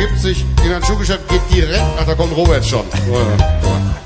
begibt sich in ein Schuhgeschäft, geht direkt, ach, da kommt Robert schon.